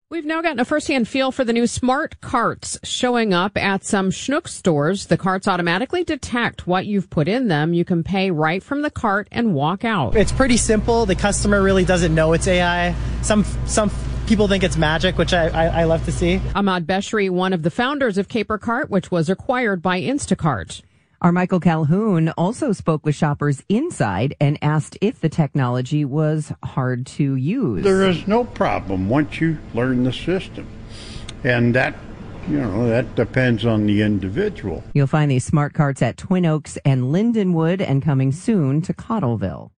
We've now gotten a firsthand feel for the new smart carts showing up at some Schnucks stores. The carts automatically detect what you've put in them. You can pay right from the cart and walk out. It's pretty simple. The customer really doesn't know it's AI. Some people think it's magic, which I love to see. Ahmad Beshri, one of the founders of Caper Cart, which was acquired by Instacart. Our Michael Calhoun also spoke with shoppers inside and asked if the technology was hard to use. There is no problem once you learn the system. And that depends on the individual. You'll find these smart carts at Twin Oaks and Lindenwood and coming soon to Cottleville.